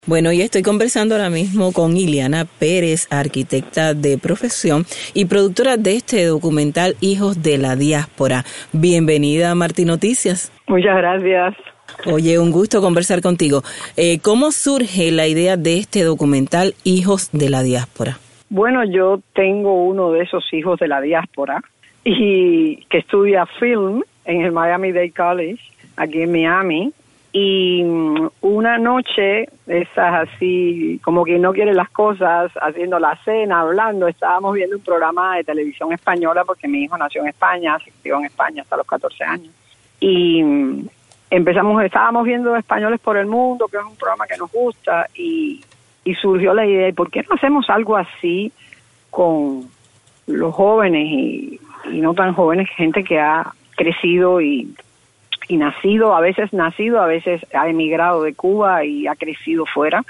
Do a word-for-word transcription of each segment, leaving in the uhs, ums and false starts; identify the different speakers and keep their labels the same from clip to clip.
Speaker 1: Bueno, y estoy conversando ahora mismo con Iliana Pérez, arquitecta de profesión y productora de este documental Hijos de la Diáspora. Bienvenida a Martí Noticias.
Speaker 2: Muchas gracias.
Speaker 1: Oye, un gusto conversar contigo. Eh, ¿Cómo surge la idea de este documental Hijos de la Diáspora?
Speaker 2: Bueno, yo tengo uno de esos hijos de la diáspora y que estudia film en el Miami-Dade College, aquí en Miami. Y una noche, esas así, como que no quiere las cosas, haciendo la cena, hablando, estábamos viendo un programa de televisión española, porque mi hijo nació en España, se crió en España hasta los catorce años. Y empezamos, estábamos viendo Españoles por el Mundo, que es un programa que nos gusta, y, y surgió la idea, ¿por qué no hacemos algo así con los jóvenes y, y no tan jóvenes, gente que ha crecido y... y nacido, a veces nacido, a veces ha emigrado de Cuba y ha crecido fuera.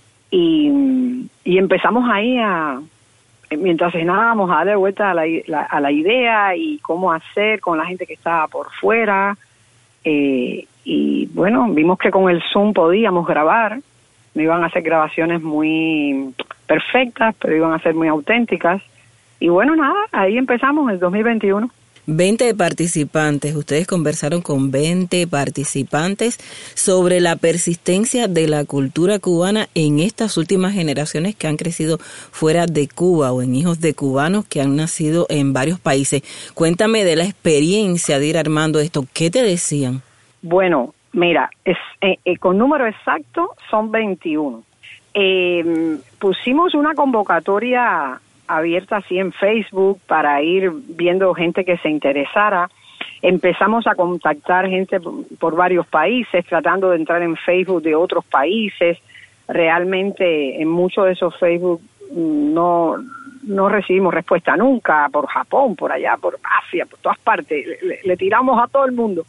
Speaker 2: Y, y empezamos ahí a, mientras cenábamos, a darle vuelta a la, la, a la idea y cómo hacer con la gente que estaba por fuera. Eh, y bueno, vimos que con el Zoom podíamos grabar, no iban a ser grabaciones muy perfectas, pero iban a ser muy auténticas. Y bueno, nada, ahí empezamos en el dos mil veintiuno.
Speaker 1: veinte participantes, ustedes conversaron con veinte participantes sobre la persistencia de la cultura cubana en estas últimas generaciones que han crecido fuera de Cuba o en hijos de cubanos que han nacido en varios países. Cuéntame de la experiencia de ir armando esto. ¿Qué te decían?
Speaker 2: Bueno, mira, es, eh, eh, con número exacto son veintiuno. Eh, pusimos una convocatoria abierta así en Facebook para ir viendo gente que se interesara. Empezamos a contactar gente por varios países, tratando de entrar en Facebook de otros países. Realmente en muchos de esos Facebook no, no recibimos respuesta nunca, por Japón, por allá, por Asia, por todas partes. Le, le tiramos a todo el mundo.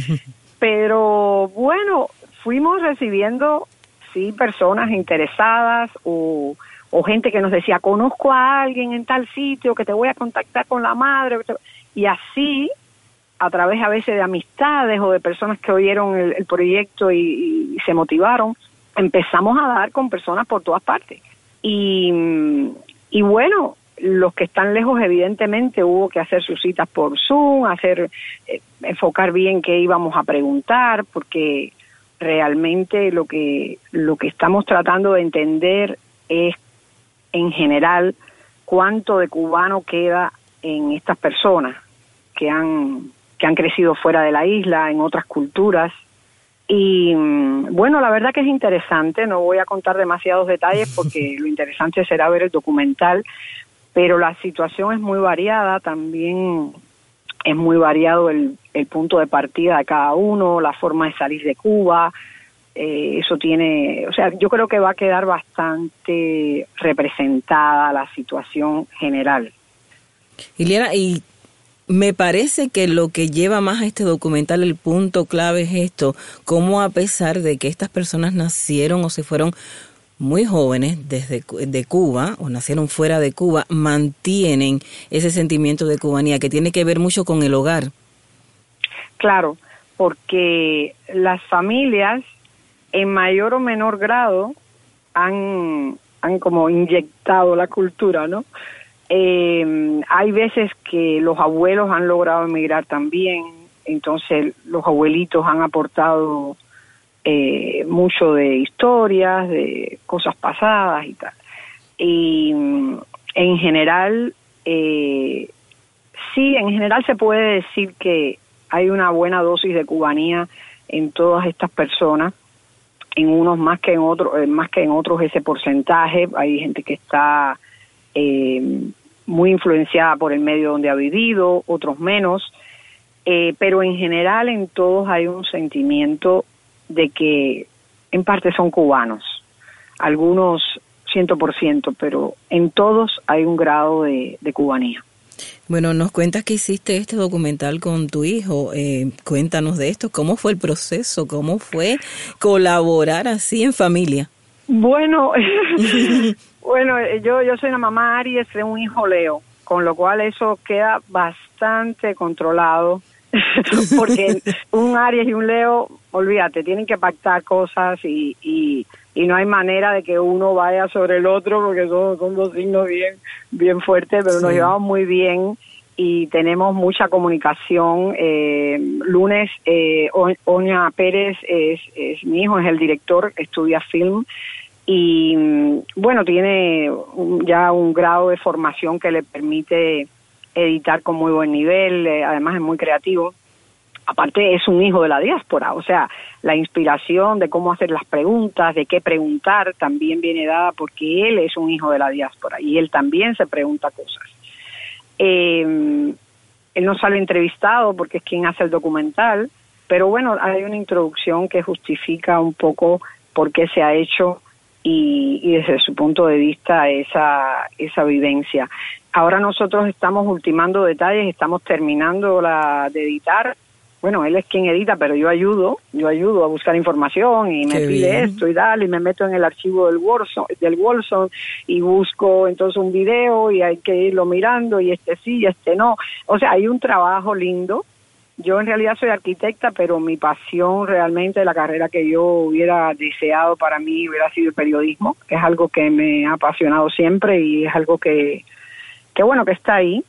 Speaker 2: Pero bueno, fuimos recibiendo, sí, personas interesadas o... o gente que nos decía, conozco a alguien en tal sitio, que te voy a contactar con la madre, y así, a través a veces de amistades o de personas que oyeron el, el proyecto y, y se motivaron, empezamos a dar con personas por todas partes. Y, y bueno, los que están lejos, evidentemente, hubo que hacer sus citas por Zoom, hacer eh, enfocar bien qué íbamos a preguntar, porque realmente lo que, lo que estamos tratando de entender es en general, cuánto de cubano queda en estas personas que han que han crecido fuera de la isla, en otras culturas. Y bueno, la verdad que es interesante, no voy a contar demasiados detalles porque lo interesante será ver el documental, pero la situación es muy variada, también es muy variado el, el punto de partida de cada uno, la forma de salir de Cuba. Eh, eso tiene, o sea, yo creo que va a quedar bastante representada la situación general.
Speaker 1: Iliana, y me parece que lo que lleva más a este documental, el punto clave es esto, cómo a pesar de que estas personas nacieron o se fueron muy jóvenes desde de Cuba o nacieron fuera de Cuba, mantienen ese sentimiento de cubanía que tiene que ver mucho con el hogar.
Speaker 2: Claro, porque las familias en mayor o menor grado han, han como inyectado la cultura, ¿no? Eh, hay veces que los abuelos han logrado emigrar también, entonces los abuelitos han aportado eh, mucho de historias, de cosas pasadas y tal. Y en general, eh, sí, en general se puede decir que hay una buena dosis de cubanía en todas estas personas. En unos más que en otros, eh, más que en otros ese porcentaje. Hay gente que está eh, muy influenciada por el medio donde ha vivido, otros menos, eh, pero en general en todos hay un sentimiento de que en parte son cubanos, algunos ciento por ciento, pero en todos hay un grado de, de cubanía.
Speaker 1: Bueno, nos cuentas que hiciste este documental con tu hijo. Eh, cuéntanos de esto. ¿Cómo fue el proceso? ¿Cómo fue colaborar así en familia?
Speaker 2: Bueno, bueno, yo yo soy una mamá Aries de un hijo Leo, con lo cual eso queda bastante controlado, porque un Aries y un Leo, olvídate, tienen que pactar cosas y, y y no hay manera de que uno vaya sobre el otro porque son, son dos signos bien, bien fuertes, pero sí. Nos llevamos muy bien y tenemos mucha comunicación. Eh, lunes, eh, Oña Pérez es, es mi hijo, es el director, estudia film y bueno, tiene ya un grado de formación que le permite editar con muy buen nivel, eh, además es muy creativo. Aparte es un hijo de la diáspora, o sea, la inspiración de cómo hacer las preguntas, de qué preguntar, también viene dada porque él es un hijo de la diáspora y él también se pregunta cosas. Eh, él no sale entrevistado porque es quien hace el documental, pero bueno, hay una introducción que justifica un poco por qué se ha hecho y, y desde su punto de vista esa, esa vivencia. Ahora nosotros estamos ultimando detalles, estamos terminando la de editar. Bueno, él es quien edita, pero yo ayudo, yo ayudo a buscar información y me Qué pide bien. esto y dale, y me meto en el archivo del Wolfson, del Wolfson y busco entonces un video y hay que irlo mirando y este sí y este no. O sea, hay un trabajo lindo. Yo en realidad soy arquitecta, pero mi pasión realmente, la carrera que yo hubiera deseado para mí hubiera sido el periodismo. Es algo que me ha apasionado siempre y es algo que, que bueno, que está ahí.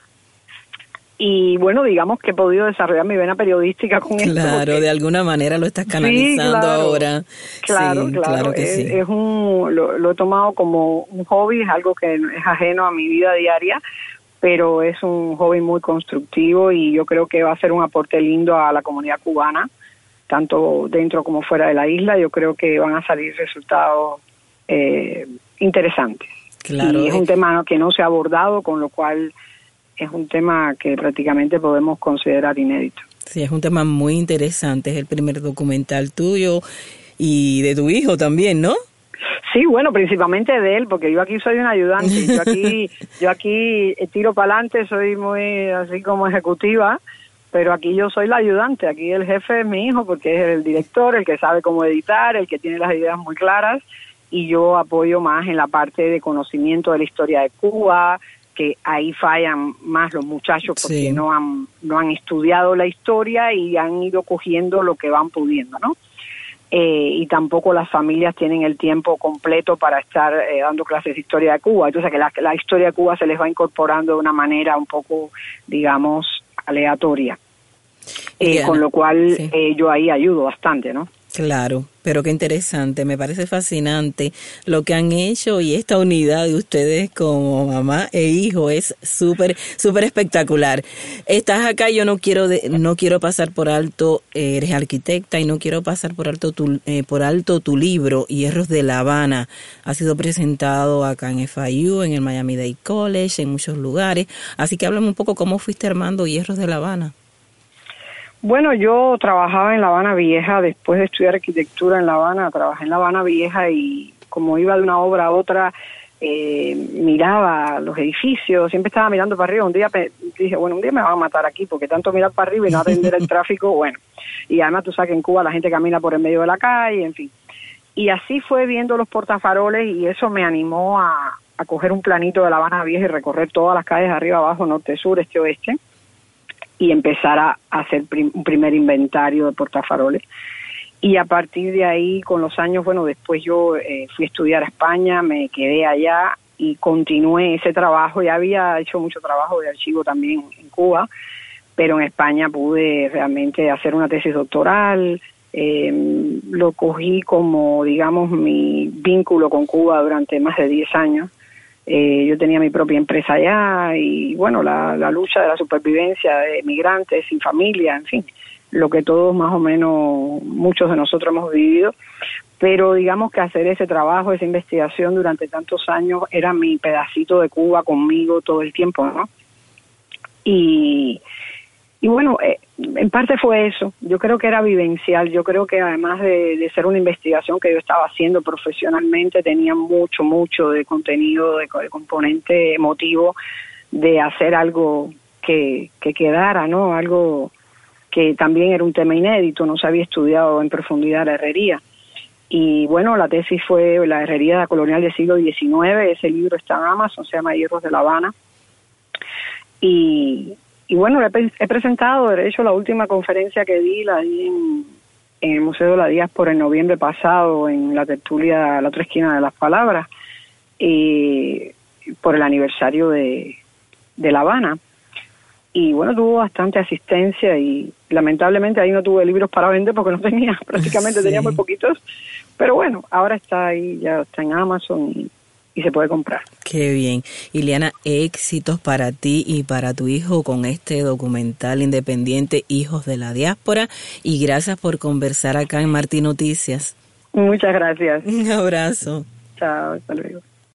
Speaker 2: Y bueno, digamos que he podido desarrollar mi vena periodística con esto.
Speaker 1: Claro, de alguna manera lo estás canalizando
Speaker 2: sí, claro,
Speaker 1: ahora.
Speaker 2: Claro,
Speaker 1: sí,
Speaker 2: claro,
Speaker 1: claro que
Speaker 2: es,
Speaker 1: sí.
Speaker 2: es un, lo, lo he tomado como un hobby, es algo que es ajeno a mi vida diaria, pero es un hobby muy constructivo y yo creo que va a ser un aporte lindo a la comunidad cubana, tanto dentro como fuera de la isla. Yo creo que van a salir resultados eh, interesantes.
Speaker 1: Claro,
Speaker 2: y es un tema que no se ha abordado, con lo cual es un tema que prácticamente podemos considerar inédito.
Speaker 1: Sí, es un tema muy interesante, es el primer documental tuyo y de tu hijo también, ¿no?
Speaker 2: Sí, bueno, principalmente de él, porque yo aquí soy un ayudante, yo aquí yo aquí tiro para adelante, soy muy así como ejecutiva, pero aquí yo soy la ayudante, aquí el jefe es mi hijo, porque es el director, el que sabe cómo editar, el que tiene las ideas muy claras, y yo apoyo más en la parte de conocimiento de la historia de Cuba, que ahí fallan más los muchachos porque sí. no han no han estudiado la historia y han ido cogiendo lo que van pudiendo, ¿no? Eh, y tampoco las familias tienen el tiempo completo para estar eh, dando clases de historia de Cuba. Entonces, que la, la historia de Cuba se les va incorporando de una manera un poco, digamos, aleatoria. Eh, con lo cual, sí. eh, yo ahí ayudo bastante, ¿no?
Speaker 1: Claro, pero qué interesante, me parece fascinante lo que han hecho y esta unidad de ustedes como mamá e hijo es súper, súper espectacular. Estás acá, yo no quiero de, no quiero pasar por alto, eh, eres arquitecta y no quiero pasar por alto tu, eh, por alto tu libro, Hierros de La Habana. Ha sido presentado acá en F I U, en el Miami-Dade College, en muchos lugares. Así que háblame un poco cómo fuiste armando Hierros de La Habana.
Speaker 2: Bueno, yo trabajaba en La Habana Vieja, después de estudiar arquitectura en La Habana, trabajé en La Habana Vieja y como iba de una obra a otra, eh, miraba los edificios, siempre estaba mirando para arriba. Un día pe- dije, bueno, un día me van a matar aquí porque tanto mirar para arriba y no atender el tráfico, bueno. Y además tú sabes que en Cuba la gente camina por el medio de la calle, en fin. Y así fue viendo los portafaroles y eso me animó a, a coger un planito de La Habana Vieja y recorrer todas las calles de arriba, abajo, norte, sur, este, oeste, y empezar a hacer prim- un primer inventario de portafaroles. Y a partir de ahí, con los años, bueno, después yo eh, fui a estudiar a España, me quedé allá y continué ese trabajo. Ya había hecho mucho trabajo de archivo también en Cuba, pero en España pude realmente hacer una tesis doctoral. Eh, lo cogí como, digamos, mi vínculo con Cuba durante más de diez años. Eh, yo tenía mi propia empresa allá y, bueno, la, la lucha de la supervivencia de migrantes sin familia, en fin, lo que todos más o menos, muchos de nosotros hemos vivido. Pero digamos que hacer ese trabajo, esa investigación durante tantos años era mi pedacito de Cuba conmigo todo el tiempo, ¿no? Y... Y bueno, eh, en parte fue eso. Yo creo que era vivencial. Yo creo que además de, de ser una investigación que yo estaba haciendo profesionalmente, tenía mucho, mucho de contenido, de, de componente emotivo, de hacer algo que, que quedara, ¿no? Algo que también era un tema inédito. No se había estudiado en profundidad la herrería. Y bueno, la tesis fue la herrería colonial del siglo diecinueve. Ese libro está en Amazon, se llama Hierros de La Habana. Y... Y bueno, he, he presentado, de hecho, la última conferencia que di, la di en, en el Museo de la Diáspora en noviembre pasado, en la tertulia La Otra Esquina de las Palabras, eh, por el aniversario de, de La Habana. Y bueno, tuvo bastante asistencia y lamentablemente ahí no tuve libros para vender porque no tenía, prácticamente sí. tenía muy poquitos. Pero bueno, ahora está ahí, ya está en Amazon y, y se puede comprar.
Speaker 1: Qué bien. Iliana, éxitos para ti y para tu hijo con este documental independiente Hijos de la Diáspora. Y gracias por conversar acá en Martí Noticias.
Speaker 2: Muchas gracias.
Speaker 1: Un abrazo.
Speaker 2: Chao, hasta luego.